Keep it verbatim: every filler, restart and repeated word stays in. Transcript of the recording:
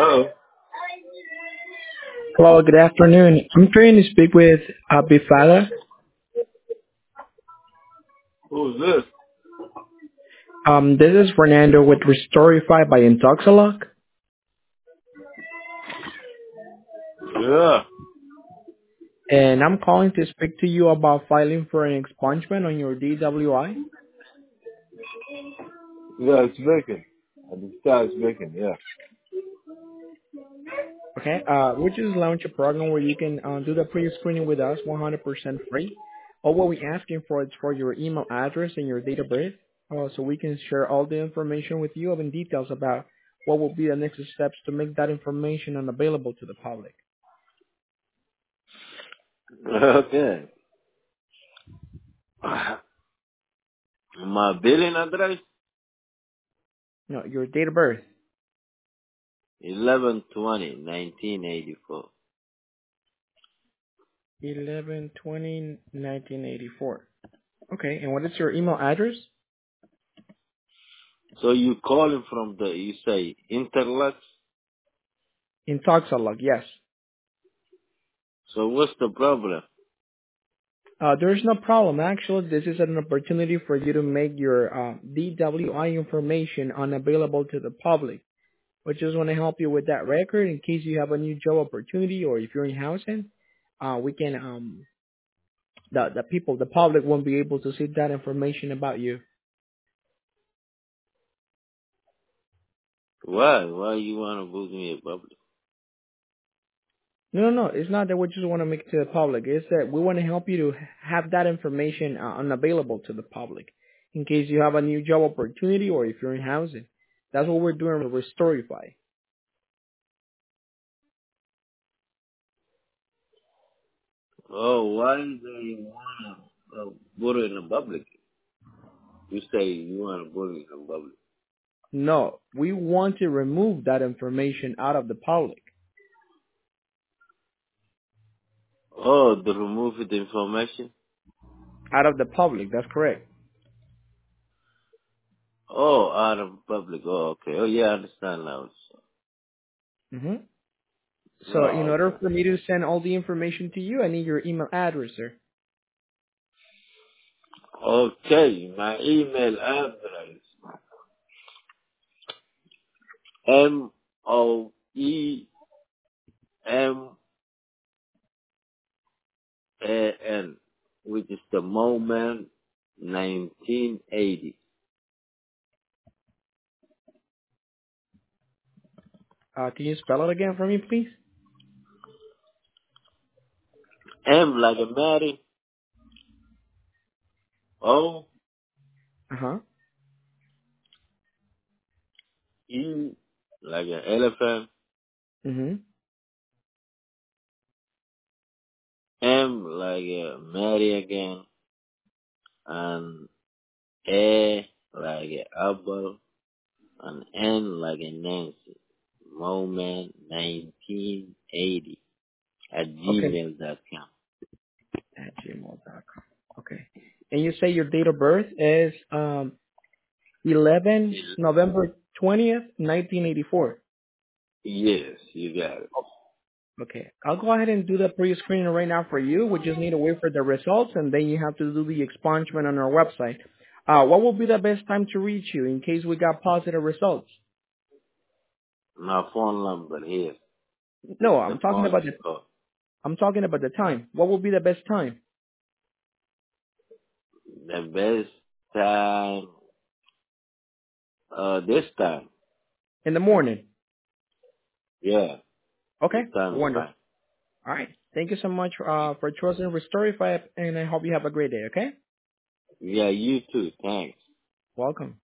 Hello. Hello, good afternoon. I'm trying to speak with Abifala. Who's this? Um, this is Fernando with Restorify by Intoxalock, Yeah. and I'm calling to speak to you about filing for an expungement on your D W I. Yeah, it's vacant. I just thought it's vacant, yeah. Okay, uh, we just launched a program where you can uh, do the pre-screening with us one hundred percent free. All what we're asking for is for your email address and your date of birth, uh, so we can share all the information with you and details about what will be the next steps to make that information unavailable to the public. Okay. My billing address, No, your date of birth. eleven twenty, nineteen eighty-four. eleven twenty nineteen eighty-four. Okay, and what is your email address? So you calling from the, you say, Interlux? In Toxalog, yes. So what's the problem? Uh, there's no problem. Actually, this is an opportunity for you to make your uh, D W I information unavailable to the public. We just want to help you with that record in case you have a new job opportunity or if you're in housing. Uh, we can, um, the, the people, the public won't be able to see that information about you. Why? Why you want to book me a public? No, no, no. It's not that we just want to make it to the public. It's that we want to help you to have that information uh, unavailable to the public in case you have a new job opportunity or if you're in housing. That's what we're doing with Storify. Oh, why do you want to uh, put it in the public? You say you want to put it in the public. No, we want to remove that information out of the public. Oh, to remove the information? Out of the public, that's correct. Oh, out of public. Oh, okay. Oh, yeah, I understand now. hmm So in Oh, order okay. for me to send all the information to you, I need your email address, sir. Okay, my email address, M O E M A N, which is the moment nineteen eighty. Uh, can you spell it again for me, please? M like a Mary, O Uh-huh. E like an elephant, Mm-hmm. M like a Mary again, and A like an apple, and N like a Nancy. Moment nineteen eighty at Okay. gmail dot com. At gmail dot com. Okay. And you say your date of birth is um eleven November twentieth, nineteen eighty-four. Yes, you got it. Okay. I'll go ahead and do the pre-screening right now for you. We just need to wait for the results, and then you have to do the expungement on our website. Uh, what will be the best time to reach you in case we got positive results? My phone number here. No, The I'm talking phone about you the call. I'm talking about the time. What will be the best time? The best time, uh, this time. In the morning. Yeah, Okay. this time is Wonderful. fine. All right. Thank you so much uh, for choosing Restorify, and I hope you have a great day. Okay. Yeah, you too. Thanks. Welcome.